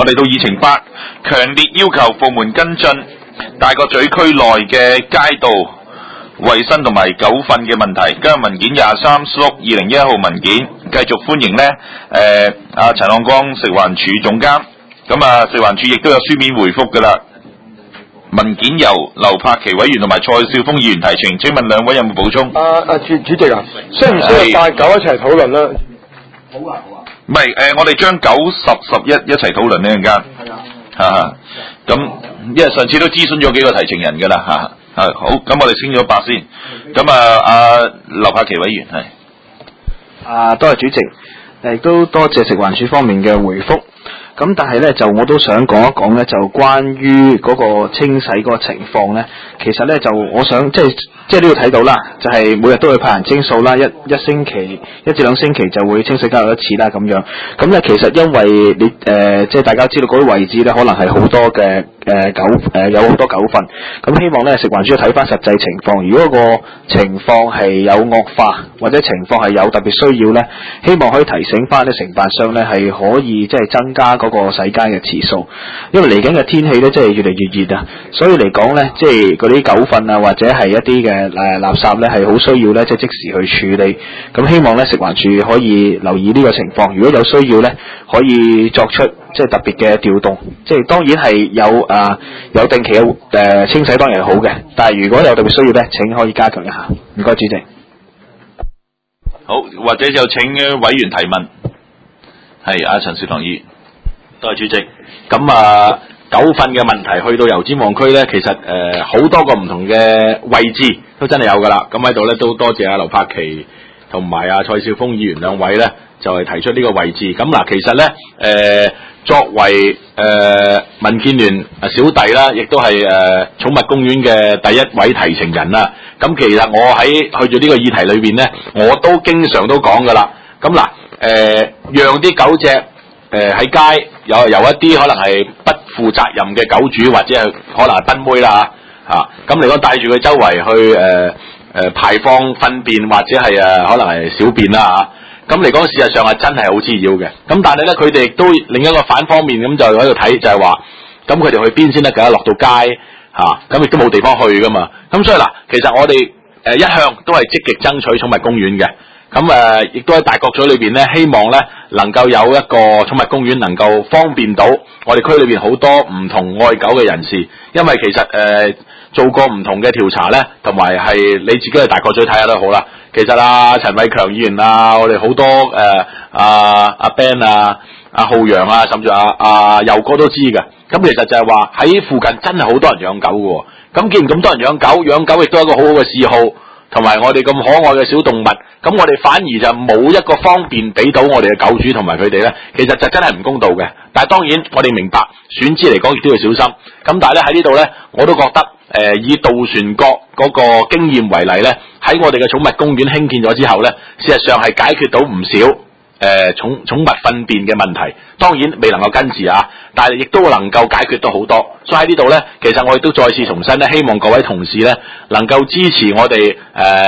我哋到議程8，強烈要求部門跟進大角咀區內嘅街道衛生同埋狗糞嘅問題。今日文件23/2011號文件，繼續歡迎呢陳漢光食環署總監。咁啊，食環署亦都有書面回覆噶啦。文件由劉柏祺委員同埋蔡少峰議員提呈，請問兩位有冇補充？ 主席啊，需唔需要8、9一齊討論咧？ 好啊。 唔係我哋將9、10、11一齊討論呢陣間。係啊。咁因為上次都諮詢咗幾個提呈人噶啦好，咁我哋先咗8先。咁劉柏祺委員係。 多謝主席，亦都多謝食環署方面嘅回覆。咁但係咧，就我都想講一講咧，就關於嗰個清洗嗰個情況咧，其實咧就我想即係呢度睇到啦，就係每日都會派人清掃啦，一星期1至2星期就會清洗街道一次啦咁樣。咁咧其實因為你即係大家知道嗰啲位置咧，可能係好多嘅有好多狗糞。咁希望咧食環署睇翻實際情況，如果個情況係有惡化或者情況係有特別需要咧，希望可以提醒翻啲承辦商咧係可以即係增加嗰個洗街嘅次數，因為嚟緊嘅天氣咧，即係越嚟越熱啊，所以嚟講咧，即係嗰啲狗糞啊，或者係一啲嘅垃圾咧，係好需要咧，即係即時去處理。咁希望咧，食環署可以留意呢個情況，如果有需要咧，可以作出即係特別嘅調動。即係當然係有定期嘅清洗當然係好嘅，但係如果有特別需要咧，請可以加強一下。唔該，主席。 好，或者就請委員提問。係陳少棠議員。 多謝主席。咁狗糞嘅問題去到油尖旺區咧，其實好多個唔同嘅位置都真係有噶啦。咁喺度咧都多謝劉柏祺同埋蔡少峰議員兩位咧，就係提出呢個位置。咁嗱，其實咧作為民建聯小弟啦，亦都係寵物公園嘅第一位提呈人啦。咁其實我喺去咗呢個議題裏邊咧，我都經常都講噶啦。咁嗱，讓啲狗隻喺街由一啲可能係不負責任嘅狗主，或者係可能係賓妹啦咁嚟講帶住佢周圍去排放糞便，或者係可能係小便啦咁嚟講事實上係真係好滋擾嘅。咁但係咧佢哋亦都另一個反方面咁就喺度睇，就係話咁佢哋去邊先得㗎？落到街咁亦都冇地方去㗎嘛。咁所以嗱，其實我哋一向都係積極爭取寵物公園嘅。咁亦都喺大角咀裏邊咧，希望咧能夠有一個寵物公園，能夠方便到我哋區裏邊好多唔同愛狗嘅人士。因為其實做過唔同嘅調查咧，同埋係你自己去大角咀睇下都好啦。其實陳偉強議員我哋好多阿 Ben 阿浩洋甚至佑哥都知嘅。咁其實就係話喺附近真係好多人養狗嘅。咁既然咁多人養狗亦都係一個好好嘅嗜好。同埋我哋咁可愛嘅小動物，咁我哋反而就冇一個方便俾到我哋嘅狗主同埋佢哋咧，其實就真係唔公道嘅。但係當然我哋明白選址嚟講亦都要小心。咁但係咧喺呢度咧，我都覺得以渡船角嗰個經驗為例咧，喺我哋嘅寵物公園興建咗之後咧，事實上係解決到唔少寵物糞便嘅問題。當然未能夠根治但係亦都能夠解決到好多。所以喺呢度咧，其實我亦都再次重申咧，希望各位同事咧能夠支持我哋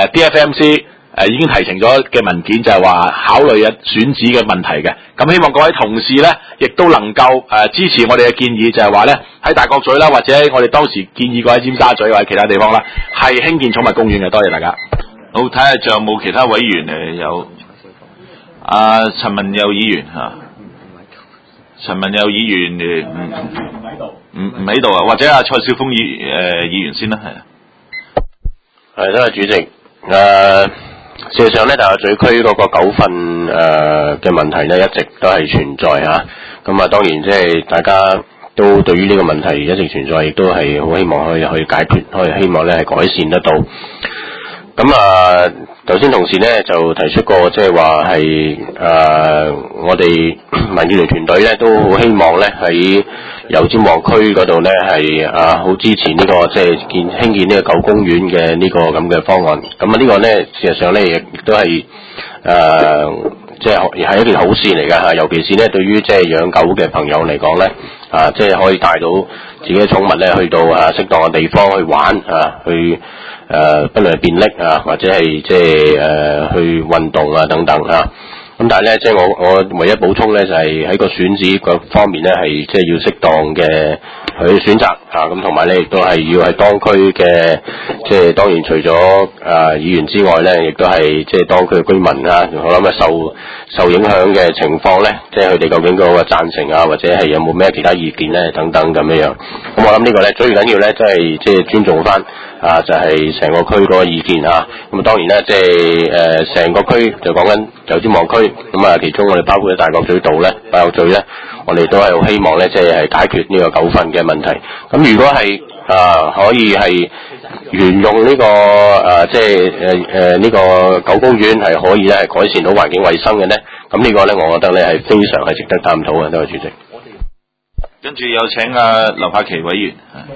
DFMC 已經提呈咗嘅文件，就係話考慮選址嘅問題嘅。咁希望各位同事咧，亦都能夠支持我哋嘅建議，就係話咧喺大角咀啦，或者我哋當時建議過喺尖沙咀或者其他地方啦，係興建寵物公園嘅。多謝大家。 好，睇下仲有冇其他委員有陳文佑議員陳文佑議員唔喺度或者蔡少峰議員先啦， 係多謝主席。事實上咧，大角咀區嗰個狗糞嘅問題咧，一直都係存在咁當然即係大家都對於呢個問題一直存在，亦都係好希望可以去解決，可以希望咧係改善得到。咁頭先同事咧就提出過，即係話係我哋民建聯團隊咧都好希望咧喺油尖旺區嗰度咧係好支持呢個即係興建呢個狗公園嘅呢個咁嘅方案。咁呢個咧事實上咧亦都係即係一件好事嚟㗎，尤其是咧對於即係養狗嘅朋友嚟講咧即係可以帶到自己嘅寵物咧去到適當嘅地方去玩去不論係便溺或者係即係去運動等等咁但係咧，即係我唯一補充咧，就係喺個選址個方面咧，係即係要適當嘅去選擇嚇，咁同埋咧亦都係要喺當區嘅，即係當然除咗議員之外咧，亦都係即係當區嘅居民啊，我諗受影響嘅情況咧，即係佢哋究竟嗰個贊成啊，或者係有冇咩其他意見咧等等咁樣樣。咁我諗呢個咧最緊要咧，都係即係尊重翻就係成個區嗰個意見啊。咁當然咧，即係成個區就講緊油尖旺區，咁其中我哋包括喺大角咀道咧、大角咀咧，我哋都係好希望咧，即係解決呢個糾紛嘅問題。咁如果係可以係沿用呢個即係呢個狗公園係可以咧係改善到環境衛生嘅咧，咁呢個咧我覺得咧係非常係值得探討嘅，多謝主席。 跟住有請劉柏祺委員。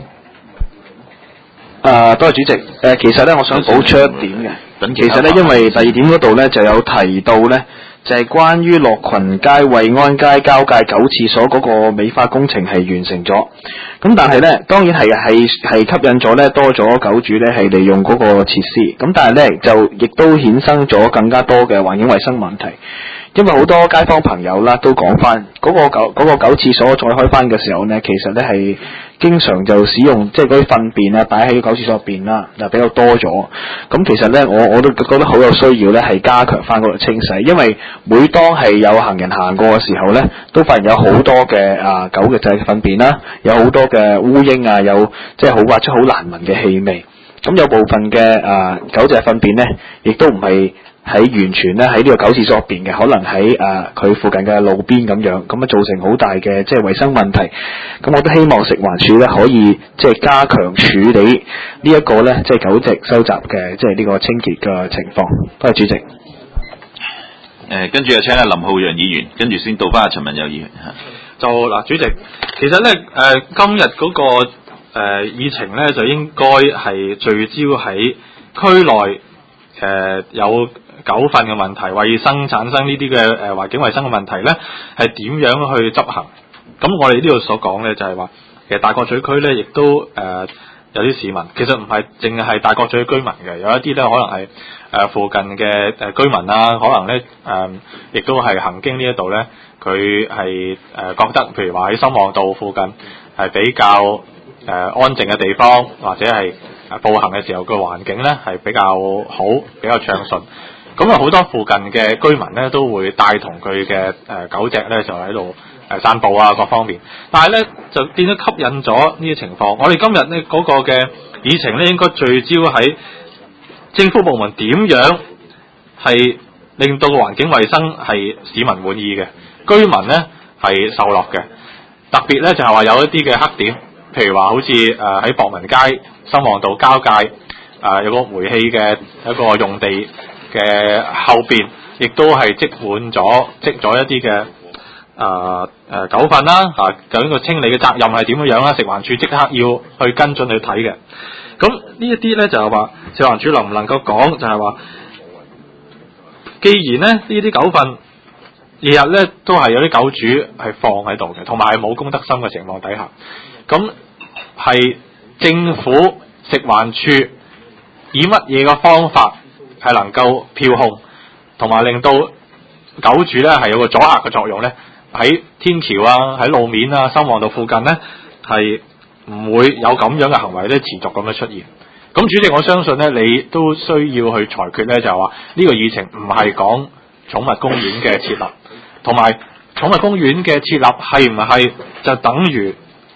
多謝主席。其實咧，我想補充一點嘅。其實咧，因為第二點嗰度咧就有提到咧，就係關於樂群街、惠安街交界狗廁所嗰個美化工程係完成咗。咁但係咧，當然係吸引咗咧多咗狗主咧係利用嗰個設施。咁但係咧就亦都衍生咗更加多嘅環境衛生問題。因為好多街坊朋友啦都講翻嗰個狗廁所再開翻嘅時候呢，其實咧係經常就使用即係嗰啲糞便啊擺喺狗廁所入邊啦，就比較多咗。咁其實咧我都覺得好有需要咧係加強翻嗰度清洗，因為每當係有行人行過嘅時候咧，都發現有好多嘅狗嘅仔糞便啦，有好多嘅烏蠅啊，有即係發出好難聞嘅氣味。咁有部分嘅狗隻糞便咧，亦都唔係喺完全咧喺呢個狗廁所入邊嘅，可能喺佢附近嘅路邊咁樣，咁造成好大嘅即係衛生問題。咁我都希望食環署咧可以即係加強處理呢一個咧即係狗隻收集嘅即係呢個清潔嘅情況。多謝主席。 跟住又請阿林浩陽議員，跟住先到翻阿陳文友議員嚇。 就嗱，主席，其實咧今日嗰個議程咧就應該係聚焦喺區內有狗糞嘅問題、衞生產生呢啲嘅環境衞生嘅問題咧，係點樣去執行？咁我哋呢度所講咧就係話，其實大角咀區咧亦都有啲市民，其實唔係淨係大角咀居民嘅，有一啲咧可能係附近嘅居民啦，可能咧亦都係行經呢一度咧，佢係覺得，譬如話喺深旺道附近係比較安靜嘅地方，或者係步行嘅時候個環境咧係比較好、比較暢順。咁好多附近嘅居民咧都會帶同佢嘅狗隻咧就喺度散步啊各方面，但係咧就變咗吸引咗呢啲情況。我哋今日咧嗰個嘅議程咧應該聚焦喺政府部門點樣係令到個環境衛生係市民滿意嘅，居民咧係受落嘅。特別咧就係話有一啲嘅黑點，譬如話好似喺博文街、深旺道交界有個煤氣嘅一個用地嘅後邊，亦都係積咗一啲嘅狗糞啦究竟個清理嘅責任係點樣啦？食環署即刻要去跟進去睇嘅。咁呢一啲咧就係話食環署能唔能夠講就係話，既然咧呢啲狗糞日日咧都係有啲狗主係放喺度嘅，同埋係冇公德心嘅情況底下，咁係政府食環署以乜嘢嘅方法係能夠票控，同埋令到狗主咧係有個阻壓嘅作用咧？喺天橋啊、喺路面啊、深旺道附近咧係唔會有咁樣嘅行為咧持續咁樣出現。咁主席，我相信咧你都需要去裁決咧，就係話呢個議程唔係講寵物公園嘅設立，同埋寵物公園嘅設立係唔係就等於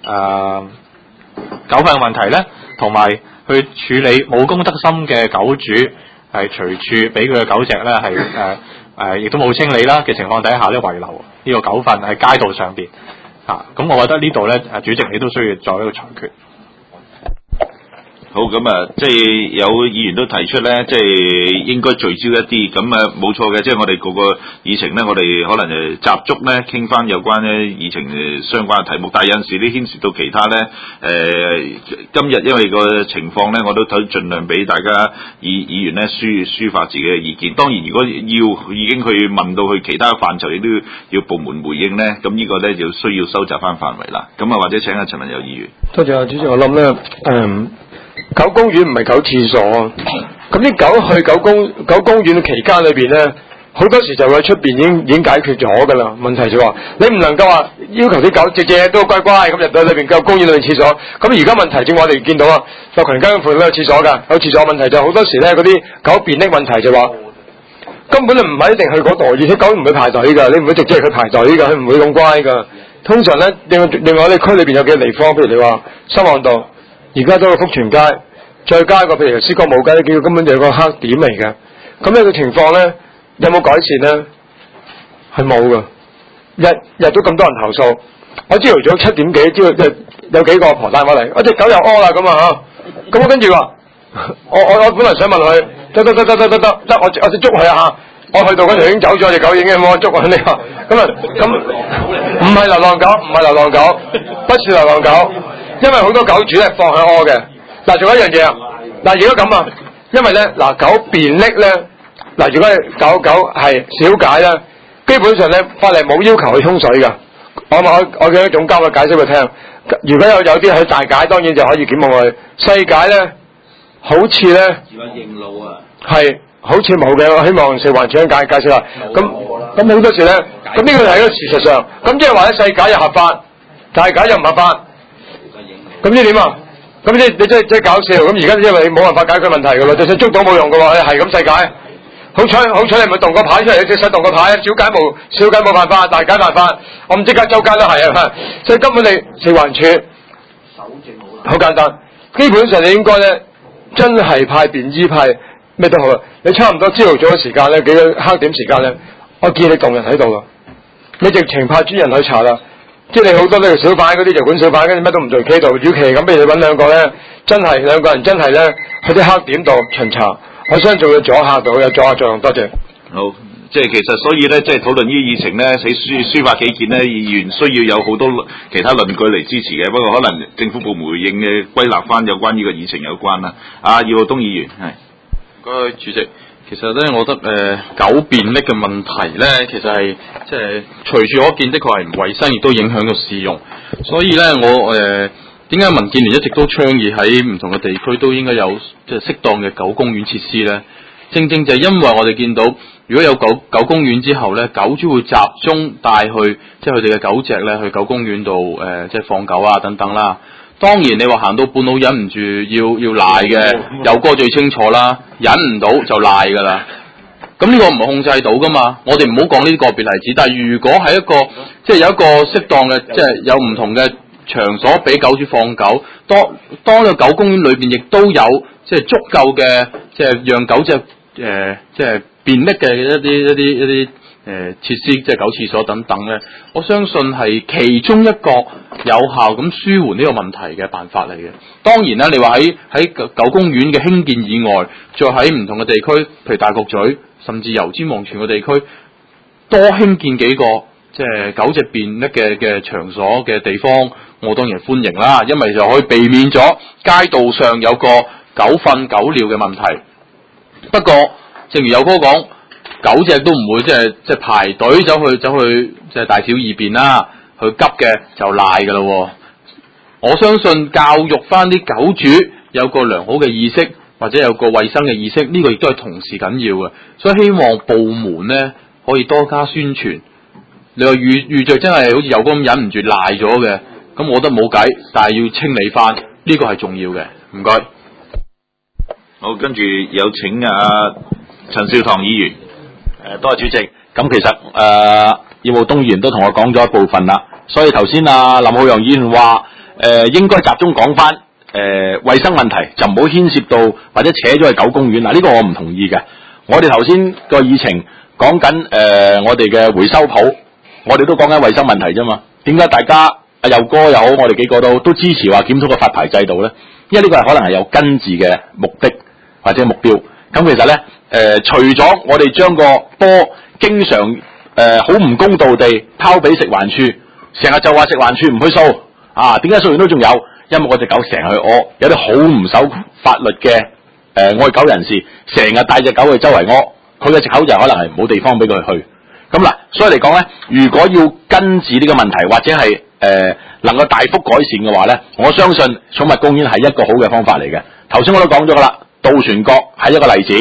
狗糞嘅問題咧？同埋去處理冇公德心嘅狗主係隨處俾佢嘅狗隻咧係亦都冇清理啦嘅情況底下咧遺留呢個狗糞喺街道上邊咁我覺得呢度咧主席你都需要作一個裁決。 好，咁即係有議員都提出咧，即係應該聚焦一啲，咁冇錯嘅，即係我哋個議程咧，我哋可能集中咧傾翻有關咧議程相關嘅題目，但係有陣時咧牽涉到其他咧，今日因為個情況咧，我都盡量俾大家議員咧抒發自己嘅意見。當然，如果已經去問到去其他嘅範疇，亦都要部門回應咧，咁呢個咧就需要收集翻範圍啦。咁或者請阿陳文友議員。 多謝主席，我諗咧，狗公園唔係狗廁所，咁啲狗去狗公園嘅期間裏邊咧， 好多時就會喺出邊已經解決咗㗎啦。問題就話你唔能夠話要求啲狗隻隻都乖乖咁入到裏邊個公園裏邊廁所。咁而家問題正我哋見到啊，樂群街附近都有廁所㗎，有廁所問題就好多時咧嗰啲狗便溺問題就話根本就唔係一定去嗰度，而且狗唔會排隊㗎，你唔會直接去排隊㗎，佢唔會咁乖㗎。通常咧，另外你區裏邊有幾個地方，譬如你話深旺道，而家都有福全街，再加一個譬如思覺舞街，呢幾個根本就係個黑點嚟嘅。咁呢個情況咧，有冇改善咧？係冇㗎，日都咁多人投訴。我朝頭早7點幾，有幾個阿婆帶我嚟，我隻狗又屙啦咁啊嚇。咁我跟住話，我本來想問佢，得，我捉佢啊嚇。我去到嗰條已經走咗，隻狗已經冇捉佢。你話咁唔係流浪狗，不是流浪狗，因為好多狗主咧放喺屙嘅。嗱，仲有一樣嘢啊，嗱，如果咁啊，因為咧嗱狗便溺咧，嗱如果係狗係小解咧，基本上咧法例冇要求去沖水㗎。我嘅總監嘅解釋佢聽，如果有啲喺大解，當然就可以檢控佢。細解咧，好似咧係。好似冇嘅，我希望食環署解釋下。咁好多時咧，咁呢個係一個事實上，咁即係話咧細解又合法，大解又唔合法。咁呢點啊？咁你真係搞笑。咁而家因為你冇辦法解決問題㗎啦，就算捉到冇用㗎喎，係咁細解。好彩你咪動個牌出嚟，你使動個牌，小解冇辦法，大解辦法。我唔即刻周街都係啊，所以根本你食環署好簡單，基本上你應該咧真係派便衣派。咩都好啦，你差唔多朝頭早嘅時間咧，幾個黑點時間咧，我見你動人喺度啦，你直情派專人去查啦，即係你好多呢個小販嗰啲就管小販，跟住乜都唔做企度，與其咁，不如你揾兩個咧，兩個人真係咧去啲黑點度巡查，我相信會阻嚇到，有阻嚇作用。多謝。 好，即係其實所以咧，即係討論呢啲議程咧，喺抒發己見咧，議員需要有好多其他論據嚟支持嘅。不過可能政府部門回應嘅歸納翻有關呢個議程有關啦。葉傲東議員係。 主席，其實咧，我覺得狗便溺嘅問題咧，其實係即係隨處可見，的確係唔衞生，亦都影響到市容。所以咧，我點解民建聯一直都倡議喺唔同嘅地區都應該有即係適當嘅狗公園設施咧？正正就係因為我哋見到，如果有狗公園之後咧，狗主會集中帶去即係佢哋嘅狗隻咧去狗公園度即係放狗啊等等啦。當然你話行到半路忍唔住要賴嘅，有歌最清楚啦，忍唔到就賴噶啦。咁呢個唔係控制到噶嘛，我哋唔好講呢啲個別例子。但係如果係一個即係有一個適當嘅，即係有唔同嘅場所俾狗主放狗，當個狗公園裏邊亦都有即係足夠嘅，即係讓狗隻即係便溺嘅一啲設施，即係狗廁所等等咧，我相信係其中一個有效咁舒緩呢個問題嘅辦法嚟嘅。當然啦，你話喺狗公園嘅興建以外，再喺唔同嘅地區，譬如大角咀，甚至油尖旺全個地區，多興建幾個即係狗隻便溺嘅場所嘅地方，我當然歡迎啦，因為就可以避免咗街道上有個狗糞狗尿嘅問題。不過，正如有哥講，狗隻都唔會即係排隊走去即係大小二便啦，去急嘅就賴噶咯。我相信教育翻啲狗主有個良好嘅意識，或者有個衛生嘅意識，呢個亦都係同時緊要嘅。所以希望部門咧可以多加宣傳。你話遇着真係好似有咁忍唔住賴咗嘅，咁我覺得冇計，但係要清理翻，呢個係重要嘅。唔該。 好，跟住有請陳少棠議員。 多謝主席。咁其實葉傲東議員都同我講咗一部分啦，所以頭先林浩陽議員話應該集中講翻衛生問題，就唔好牽涉到或者扯咗去狗公園嗱，呢個我唔同意嘅。我哋頭先個議程講緊我哋嘅回收鋪，我哋都講緊衛生問題啫嘛。點解大家佑哥又好，我哋幾個都支持話檢討個發牌制度咧？因為呢個係可能係有根治嘅目的或者目標。咁其實咧除咗我哋將個波經常好唔公道地拋俾食環署，成日就話食環署唔去掃啊？點解掃完都仲有？因為我隻狗成日去屙，有啲好唔守法律嘅愛狗人士，成日帶隻狗去周圍屙，佢嘅藉口就可能係冇地方俾佢去。咁嗱，所以嚟講咧，如果要根治呢個問題，或者係能夠大幅改善嘅話咧，我相信寵物公園係一個好嘅方法嚟嘅。頭先我都講咗噶啦，渡船角係一個例子，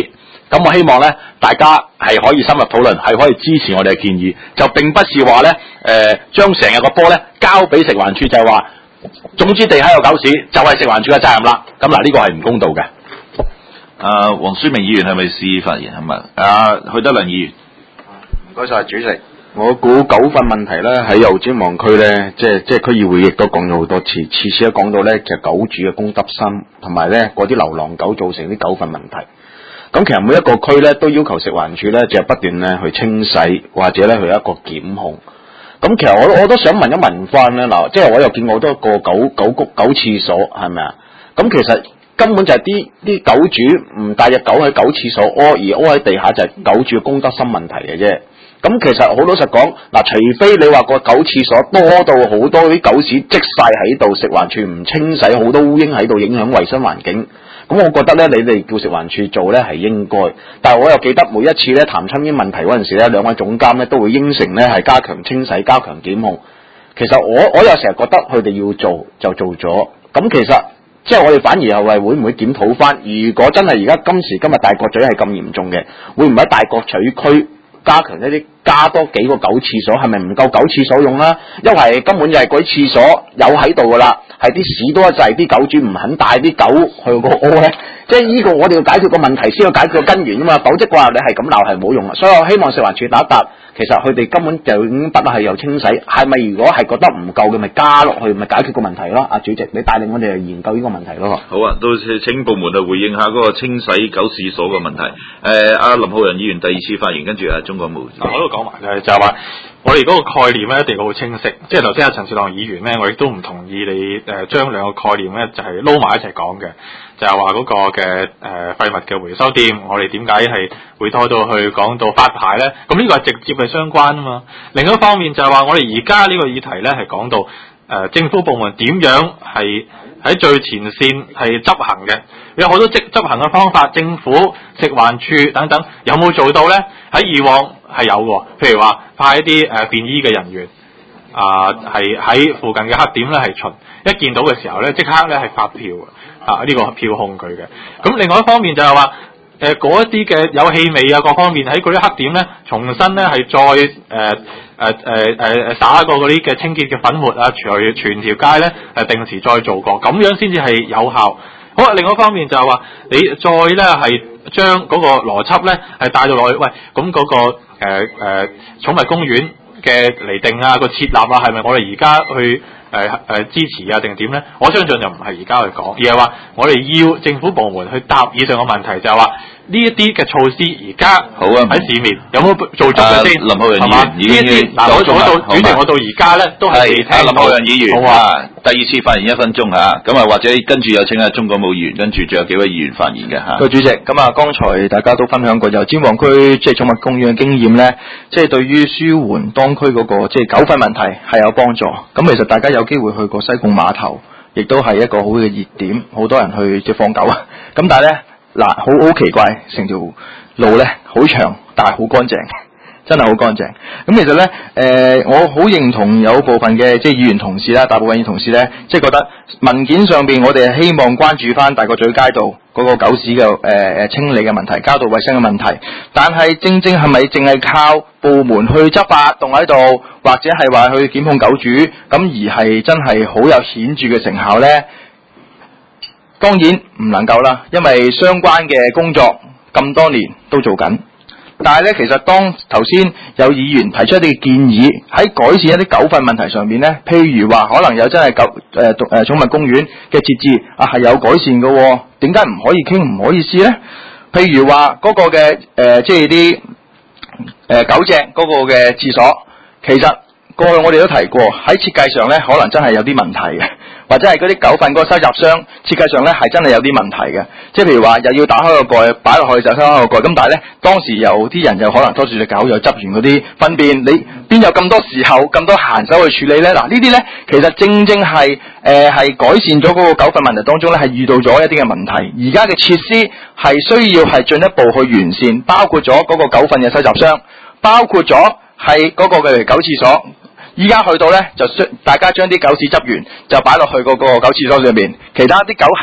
咁我希望咧，大家係可以深入討論，係可以支持我哋嘅建議，就並不是話咧，將成日個波咧交俾食環署，就係話，總之地下有狗屎，就係食環署嘅責任啦。咁嗱，呢個係唔公道嘅。 黃書明議員係咪試發言係咪？許德良議員， 唔該晒主席。我估狗糞問題咧喺油尖旺區咧，即係區議會亦都講咗好多次，次次都講到咧，其實狗主嘅公德心同埋咧嗰啲流浪狗造成啲狗糞問題。咁其實每一個區咧都要求食環署咧就係不斷咧去清洗或者咧去一個檢控。咁其實我都想問一問翻咧嗱，即係我又見過好多個狗廁所係咪啊？咁其實根本就係啲狗主唔帶隻狗喺狗廁所屙，而屙喺地下就係狗主嘅公德心問題嘅啫。咁其實好老實講，嗱，除非你話個狗廁所多到好多啲狗屎積晒喺度，食環署唔清洗，好多烏蠅喺度影響衛生環境。咁我覺得咧，你哋叫食環署做咧係應該。但係我又記得每一次咧談親啲問題嗰陣時咧，兩位總監咧都會應承咧係加強清洗、加強檢控。其實我又成日覺得佢哋要做就做咗。咁其實即係我哋反而又係會唔會檢討翻？如果真係而家今時今日大角咀係咁嚴重嘅，會唔會喺大角咀區加強一啲加多幾個狗廁所？係咪唔夠狗廁所用啦？因為根本就係嗰啲廁所有喺度噶啦，係啲屎多就係啲狗主唔肯帶啲狗去個屙咧。即係呢個我哋要解決個問題先要解決個根源啊嘛，否則嘅話你係咁鬧係冇用啊。所以我希望食環署答一答，其實佢哋根本就已經不係又清洗，係咪如果係覺得唔夠嘅，咪加落去，咪解決個問題咯？主席，你帶領我哋去研究呢個問題咯。 好啊，到時請部門去回應下嗰個清洗狗廁所嘅問題。林浩仁議員第二次發言，跟住鍾國武。 我都講埋嘅就係話，我哋嗰個概念咧一定要好清晰。即係頭先陳少棠議員咧，我亦都唔同意你將兩個概念咧就係撈埋一齊講嘅。就係話嗰個嘅廢物嘅回收店，我哋點解係會拖到去講到發牌咧？咁呢個係直接係相關啊嘛。另一方面就係話，我哋而家呢個議題咧係講到政府部門點樣係喺最前線係執行嘅，有好多執行嘅方法，政府、食環署等等有冇做到咧？喺以往係有嘅，譬如話派一啲便衣嘅人員係喺附近嘅黑點咧係巡，一見到嘅時候咧即刻咧係發票呢個票控佢嘅。咁另外一方面就係話嗰一啲嘅有氣味啊各方面喺嗰啲黑點咧重新咧係再灑過嗰啲嘅清潔嘅粉末啊，全條街咧定時再做過，咁樣先至係有效。好啊，另外一方面就係話你再咧係將嗰個邏輯咧係帶到落去，喂咁嗰個寵物公園嘅釐定啊個設立啊係咪我哋而家去支持啊定點咧？我相信就唔係而家去講，而係話我哋要政府部門去答以上嘅問題，就係話呢一啲嘅措施而家好啊喺市面有冇做足嘅先？ 林浩仁議員已經我到主席，我到而家咧都係未聽到。 林浩仁議員好啊， 第二次發言1分鐘嚇，咁或者跟住有請鍾國武議員，跟住仲有幾位議員發言嘅嚇。 主席，咁剛才大家都分享過油尖旺區即係寵物公園嘅經驗咧，即係對於舒緩當區嗰個即係狗糞問題係有幫助。咁其實大家有機會去過西貢碼頭，亦都係一個好嘅熱點，好多人去即係放狗啊。咁但係咧好奇怪，成條路咧好長，但係好乾淨。真係好乾淨。咁其實咧，我好認同有部分嘅即係議員同事啦，大部分議員同事咧，即係覺得文件上邊我哋係希望關注翻大角咀街道嗰個狗屎嘅清理嘅問題、街道衛生嘅問題。但係正正係咪淨係靠部門去執法動喺度，或者係話去檢控狗主，咁而係真係好有顯著嘅成效咧？當然唔能夠啦，因為相關嘅工作咁多年都做緊。但係咧，其實當頭先有議員提出一啲建議，喺改善一啲狗糞問題上面咧，譬如話可能有真係寵物公園嘅設置係有改善嘅喎，點解唔可以傾唔可以試咧？譬如話嗰個嘅即係啲狗隻嗰個嘅廁所，其實過去我哋都提過喺設計上咧，可能真係有啲問題嘅，或者係嗰啲狗糞嗰個收集箱設計上咧係真係有啲問題嘅。即係譬如話又要打開個蓋擺落去就收開個蓋，咁但係咧當時有啲人又可能拖住隻狗又執完嗰啲糞便，你邊有咁多時候咁多閒手去處理咧？嗱，呢啲咧其實正正係改善咗嗰個狗糞問題當中咧係遇到咗一啲嘅問題。而家嘅設施係需要係進一步去完善，包括咗嗰個狗糞嘅收集箱，包括咗係嗰個嘅狗廁所。依家去到咧，就大家將啲狗屎執完，就擺落去嗰個狗廁所上面。其他啲狗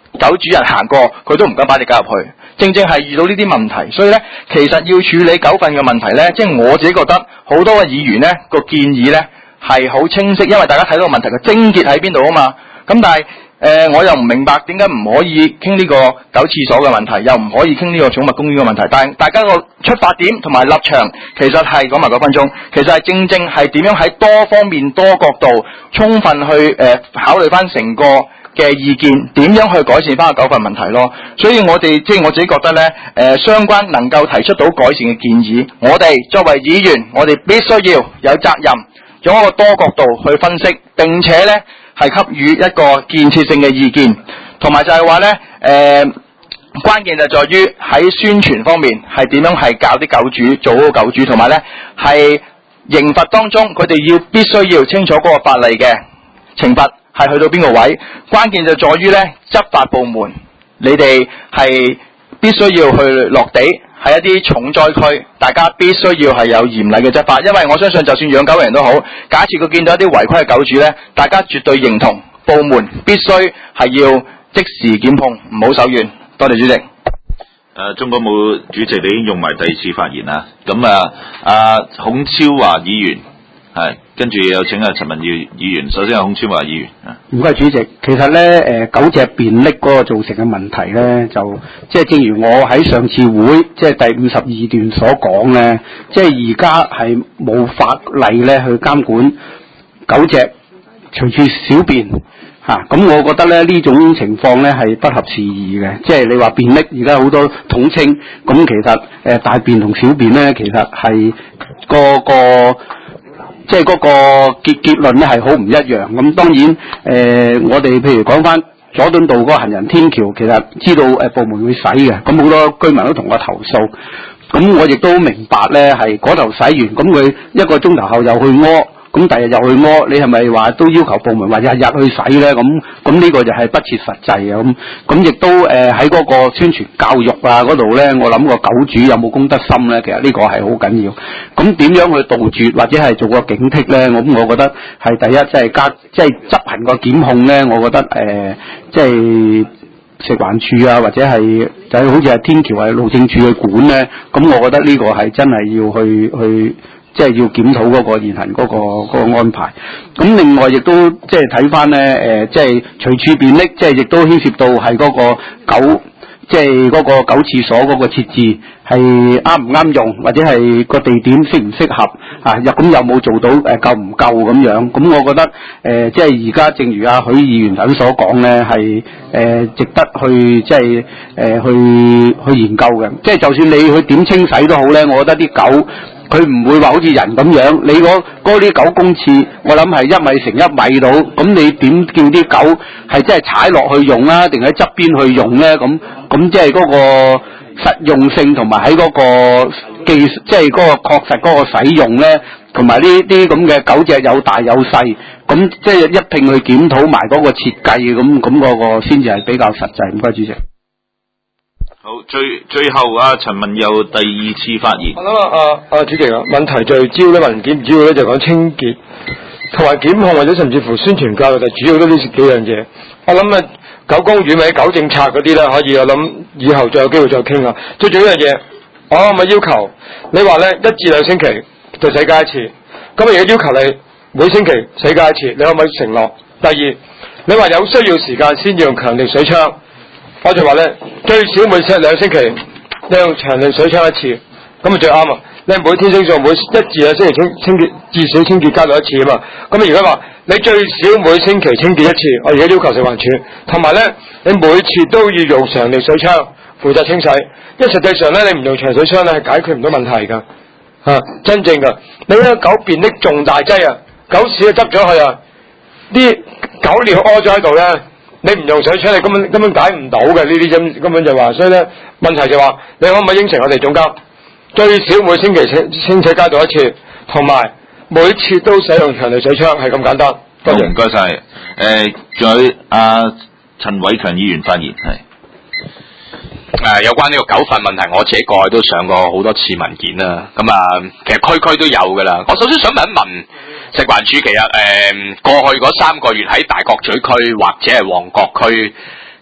狗主人行過，佢都唔敢擺隻狗入去。正正係遇到呢啲問題，所以咧，其實要處理狗糞嘅問題咧，即係我自己覺得好多嘅議員咧個建議咧係好清晰，因為大家睇到個問題嘅症結喺邊度啊嘛。咁但係我又唔明白點解唔可以傾呢個狗廁所嘅問題，又唔可以傾呢個寵物公園嘅問題。但係大家個出發點同埋立場其實係講埋9分鐘，其實係正正係點樣喺多方面多角度充分去考慮翻成個嘅意見，點樣去改善翻個狗糞問題咯。所以我哋即係我自己覺得咧，相關能夠提出到改善嘅建議，我哋作為議員，我哋必須要有責任，用一個多角度去分析，並且咧係給予一個建設性嘅意見，同埋就係話咧，關鍵就在於喺宣傳方面係點樣係教啲狗主做好狗主，同埋咧係刑罰當中佢哋必須要清楚嗰個法例嘅懲罰係去到邊個位，關鍵就在於咧執法部門，你哋係必須要去落地，喺一啲重災區，大家必須要係有嚴厲嘅執法，因為我相信就算養狗嘅人都好，假設佢見到一啲違規嘅狗主咧，大家絕對認同，部門必須係要即時檢控，唔好手軟。多謝主席。 鍾國武主席，你已經用埋第二次發言啦。咁孔超華議員係，跟住有請陳文耀議員。首先係孔超華議員。 唔該主席，其實咧狗隻便溺嗰個造成嘅問題咧，就即係正如我喺上次會即係第52段所講咧，即係而家係冇法例咧去監管狗隻隨處小便嚇，咁我覺得咧呢種情況咧係不合時宜嘅，即係你話便溺而家好多統稱，咁其實大便同小便咧其實係個即係嗰個結論咧係好唔一樣。咁當然我哋譬如講翻佐敦道嗰個行人天橋，其實知道部門會洗嘅，咁好多居民都同我投訴。咁我亦都明白咧係嗰頭洗完，咁佢1個鐘頭後又去屙，咁第日又去屙，你係咪話都要求部門話日日去洗咧？咁呢個就係不切實際嘅。咁亦都喺嗰個宣傳教育啊嗰度咧，我諗個狗主有冇公德心咧？其實呢個係好緊要。咁點樣去杜絕或者係做個警惕咧？我覺得係第一即係執行個檢控咧，我覺得即係食環署啊，或者係就好似係天橋係路政署去管咧，咁我覺得呢個係真係要去即係要檢討嗰個現行嗰個安排。咁另外亦都即係睇翻咧即係隨處便溺，即係亦都牽涉到係嗰個狗，即係嗰個狗廁所嗰個設置係啱唔啱用，或者係個地點適唔適合啊？咁有冇做到夠唔夠咁樣？咁我覺得即係而家正如阿許議員等所講咧，係值得去即係去研究嘅。即係就算你去點清洗都好咧，我覺得啲狗佢唔會話好似人咁樣，你嗰啲狗公廁，我諗係1米乘1米到，咁你點叫啲狗係真係踩落去用啊，定喺側邊去用咧？咁即係嗰個實用性同埋喺嗰個即係嗰個確實嗰個使用咧，同埋呢啲咁嘅狗隻有大有細，咁即係一併去檢討埋嗰個設計，咁嗰個先至係比較實際。唔該，主席。 好，最後陳文佑第2次發言。 我諗主席啊，問題聚焦咧，文件主要咧就講清潔同埋檢控或者甚至乎宣傳教育，就主要都呢幾樣嘢。我諗狗公園或者狗政策嗰啲咧，可以我諗以後再有機會再傾啊。最重要一樣嘢，我可唔可以要求你話咧1至2星期就洗街一次？咁而家要求你每星期洗街一次，你可唔可以承諾？第二，你話有需要時間先要用強力水槍。我就話咧，最少每2星期你用強力水槍一次，咁咪最啱啊！你每天清掃，每1至2星期清潔，至少清潔交到1次啊嘛。咁而家話你最少每星期清潔1次，我而家要求食環署，同埋咧你每次都要用強力水槍負責清洗，因為實際上咧你唔用強水槍咧係解決唔到問題㗎，真正㗎。你嗰個狗便溺重大劑啊，狗屎啊執咗去啊，啲狗尿屙咗喺度咧。你唔用水槍，你根本解唔到嘅呢啲根本就話，所以咧問題就話，你可唔可以應承我哋總監，最少每星期清洗街道1次，同埋每次都使用強力水槍，係咁簡單。多謝。唔該晒。仲有陳偉強議員發言係。 有關呢個狗糞問題，我自己過去都上過好多次文件啦。咁其實區區都有噶啦。我首先想問一問食環署，其實過去嗰3個月喺大角咀區或者係旺角區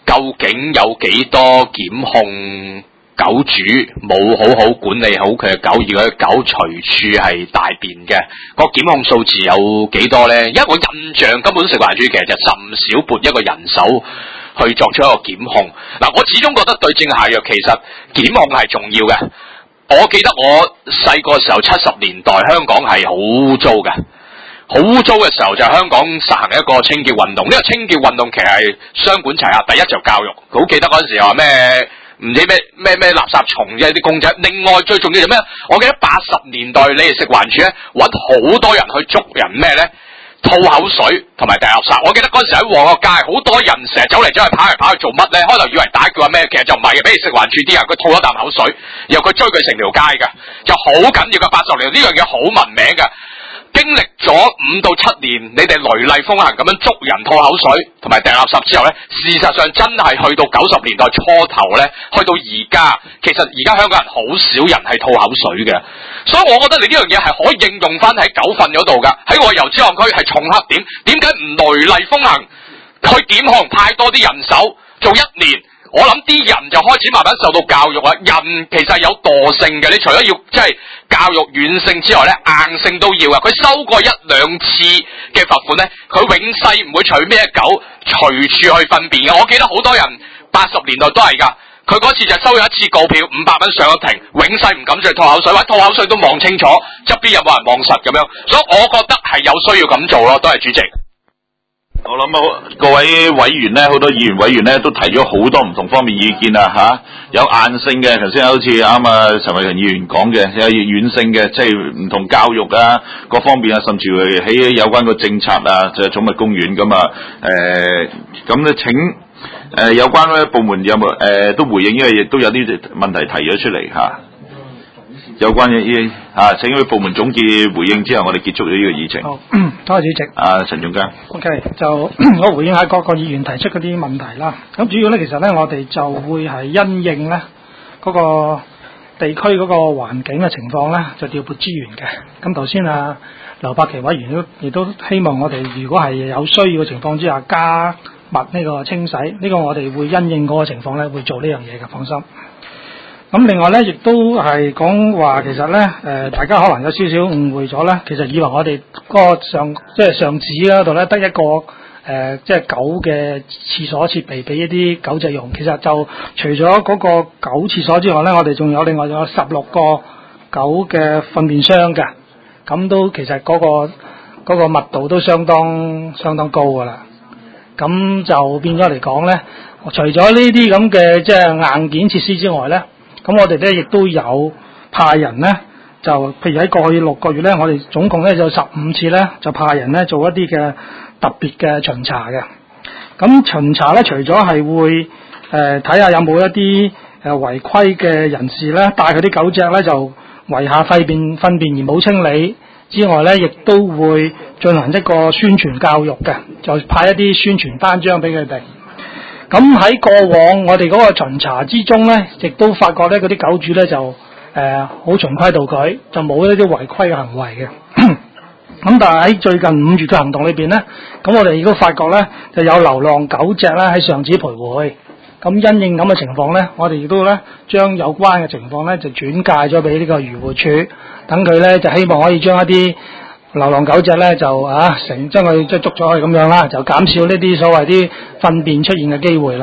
究竟有幾多檢控狗主冇好好管理好佢嘅狗，而佢嘅狗隨處係大便嘅，個檢控數字有幾多呢？因為我印象根本食環署其實就甚少撥一個人手去作出一個檢控。嗱，我始終覺得對症下藥，其實檢控係重要嘅。我記得我細個時候70年代香港係好污糟嘅，好污糟嘅時候就係香港實行一個清潔運動。呢個清潔運動其實係雙管齊下，第一就教育，好記得嗰陣時話咩？唔知咩垃圾蟲嘅啲公仔，另外最重要就咩？我記得80年代你哋食環署咧揾好多人去捉人咩咧？吐口水同埋掟垃圾。我記得嗰時喺旺角街好多人成日走嚟走去跑嚟跑去做乜咧？開頭以為打叫咩，其實就唔係嘅，俾食環署啲人佢吐咗啖口水，然後佢追佢成條街嘅，就好緊要嘅。80年代呢樣嘢好聞名嘅。經歷咗5到7年，你哋雷厲風行咁樣捉人吐口水同埋掟垃圾之後呢，事實上真係去到90年代初頭呢，去到而家，其實而家香港人好少人係吐口水嘅，所以我覺得你呢樣嘢係可以應用翻喺狗糞嗰度噶，喺我油尖旺區係重黑點，點解唔雷厲風行去檢控，派多啲人手做1年？我諗啲人就開始慢慢受到教育啦。人其實係有惰性嘅，你除咗要即係教育軟性之外咧，硬性都要嘅。佢收過1、2次嘅罰款咧，佢永世唔會隨咩狗隨處去糞便嘅。我記得好多人80年代都係噶，佢嗰次就收咗1次告票500蚊上咗庭，永世唔敢再吐口水，或者吐口水都望清楚側邊有冇人望實咁樣。所以我覺得係有需要咁做咯。多謝主席。 我諗各位委員咧，好多議員委員咧都提咗好多唔同方面意見啊吓，有硬性嘅，頭先好似啱啊陳偉強議員講嘅，有軟性嘅，即係唔同教育啊各方面啊，甚至係喺有關個政策啊，就係寵物公園咁啊，咁咧請有關咧部門有冇都回應，因為亦都有啲問題提咗出嚟吓。有關嘅請佢部門總結回應之後，我哋結束咗呢個議程。 好，多謝主席。 陳總監。 OK， 就我回應下各個議員提出嗰啲問題啦。咁主要咧，其實咧，我哋就會係因應咧嗰個地區嗰個環境嘅情況咧，就調撥資源嘅。咁頭先劉柏祺委員亦都希望我哋如果係有需要嘅情況之下，加密呢個清洗，呢個我哋會因應嗰個情況咧，會做呢樣嘢嘅，放心。咁另外咧，亦都係講話，其實咧，大家可能有少少誤會咗咧，其實以為我哋嗰個上址嗰度咧得一個即係狗嘅廁所設備俾一啲狗隻用。其實就除咗嗰個狗廁所之外咧，我哋仲有另外有16個狗嘅糞便箱嘅，咁都其實嗰個密度都相當高噶啦。咁就變咗嚟講咧，除咗呢啲咁嘅即係硬件設施之外咧，咁我哋咧亦都有派人咧，就譬如喺過去6個月咧，我哋總共咧就15次咧，就派人咧做一啲嘅特別嘅巡查嘅。咁巡查咧，除咗係會睇下有冇一啲違規嘅人士咧，帶佢啲狗隻咧就遺下糞便而冇清理之外咧，亦都會進行一個宣傳教育嘅，就派一啲宣傳單張俾佢哋。咁喺過往我哋嗰個巡查之中咧，亦都發覺咧嗰啲狗主咧就好循規蹈矩，就冇一啲違規嘅行為嘅。咁但係喺最近5月嘅行動裏邊咧，咁我哋亦都發覺咧就有流浪狗隻咧喺上址徘徊。咁因應咁嘅情況咧，我哋亦都咧將有關嘅情況咧就轉介咗俾呢個漁護署，等佢咧就希望可以將一啲流浪狗隻咧就將佢即係捉咗去咁樣啦，就減少呢啲所謂啲糞便出現嘅機會啦。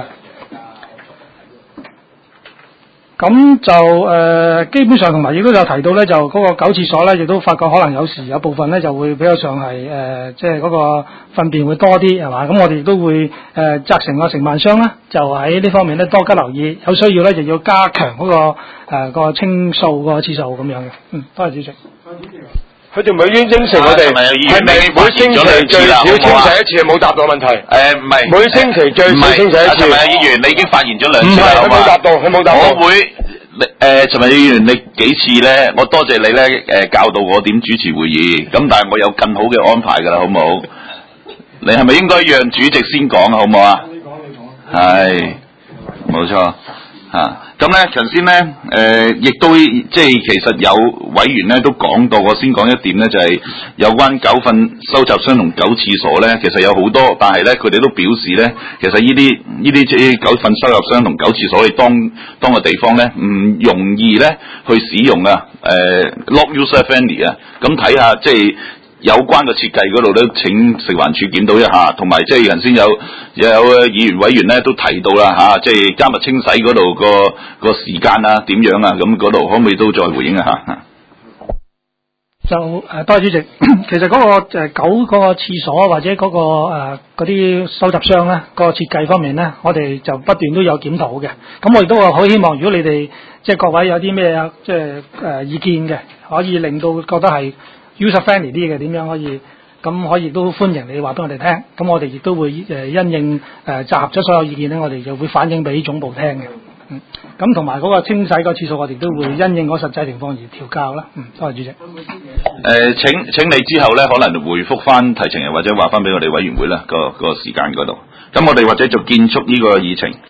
咁就基本上同埋亦都有提到咧，就嗰個狗廁所咧，亦都發覺可能有時有部分咧就會比較上係即係嗰個糞便會多啲係嘛，咁我哋亦都會責成個承辦商咧，就喺呢方面咧多加留意，有需要咧就要加強嗰個清掃個次數咁樣嘅。多謝主席。 佢哋咪已經應承我哋，係咪每星期最少清洗一次？冇答到問題。 唔係， 每星期最少清洗一次。 陳偉議員，你已經發言咗2次啦， 佢冇答到，佢冇答到。 我會陳偉議員，你幾次咧？我多謝你咧，教導我點主持會議。咁但係我有更好嘅安排㗎啦，好唔好？你係咪應該讓主席先講啊？好唔好啊？你講。係，冇錯嚇。 咁咧，頭先咧，亦都即係其實有委員咧都講到，我先講一點咧，就係、有關狗糞收集箱同狗廁所咧，其實有好多，但係咧佢哋都表示咧，其實呢啲即係狗糞收集箱同狗廁所，你當個地方咧唔容易咧去使用啊，not user friendly 啊，咁睇下即係。有關嘅設計嗰度都請食環署檢討一下，同埋即係頭先有議員委員咧都提到啦嚇，即係加密清洗嗰度個時間啊點樣啊，咁嗰度可唔可以都再回應一下？ 就多謝主席。其實嗰個狗嗰個廁所或者嗰個嗰啲收集箱咧，個設計方面咧，我哋就不斷都有檢討嘅。咁我亦都好希望，如果你哋即係各位有啲咩即係意見嘅，可以令到覺得係user friendly 啲嘅，點樣可以咁可以都歡迎你話俾我哋聽，咁我哋亦都會因應集合咗所有意見咧，我哋就會反映俾總部聽嘅。咁同埋嗰個清洗個次數，我哋都會因應嗰實際情況而調校啦。多謝主席。 請你之後咧，可能回覆翻提呈人或者話翻俾我哋委員會啦個時間嗰度。咁我哋或者就結束呢個議程。